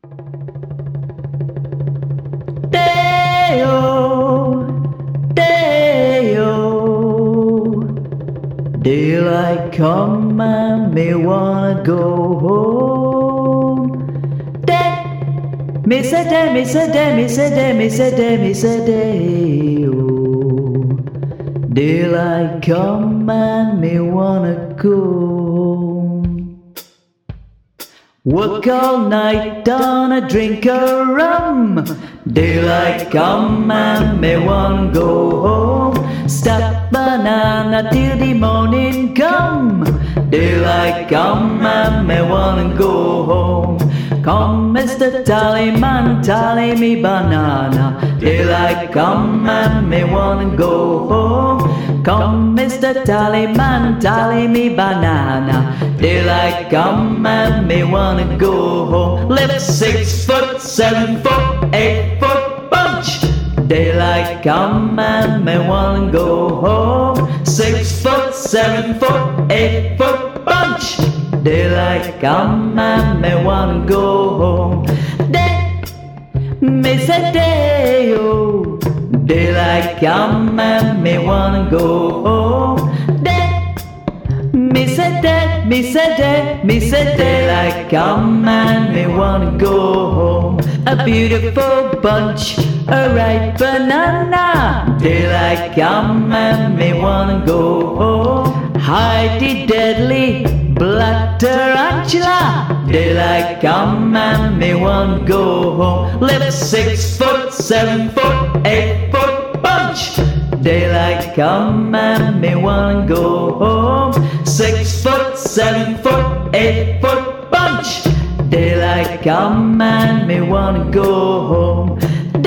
Day-o, day-o, daylight come and me wanna go home. Me say day, me say day, me say day, me say day, me say day-o, daylight come and me wanna go home. Work all night on a drink of rum. Daylight come and me wanna go home. Stack banana till the morning come. Daylight come and me wanna go home. Come, Mr. Tallyman, tally me banana. Daylight come and me wanna go home. Come, Mr. Tallyman, tally me banana. Daylight come and me wanna go home. Lift 6 foot, 7 foot, 8 foot bunch. Daylight come and me wanna go home. 6 foot, 7 foot, 8 foot bunch. Daylight come and me wanna go home. Me say day-o, daylight come and me wanna go home. Me say day, me say day, me say daylight come and me wanna go home. A beautiful bunch, a ripe banana. Daylight come and me wanna go home. Hide the deadly black tarantula. Daylight come and me wanna go home. Lift 6 foot, 7 foot, 8 foot bunch. Daylight come and me wanna go home. 6 foot, 7 foot, 8 foot bunch. Daylight come and me wanna go home.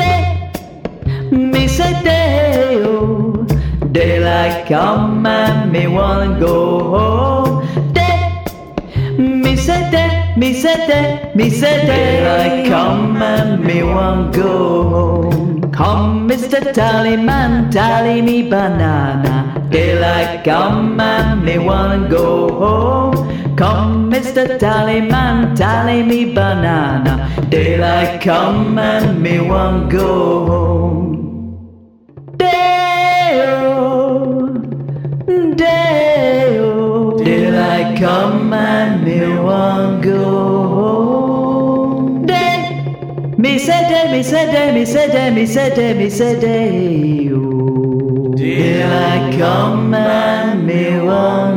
Me say day-o, daylight come and me wanna go home. Me say day, me say day, me say daylight come and me wanna go home. Come, Mr. Tallyman, tally me banana. Daylight come and me wanna go home. Come, Mr. Tallyman, tally me banana. Daylight come and me wanna go home. Day-o, day-o, daylight come and me wanna go home. Me say day, me say day, me say day, me say day, me say day-o, daylight come and me wanna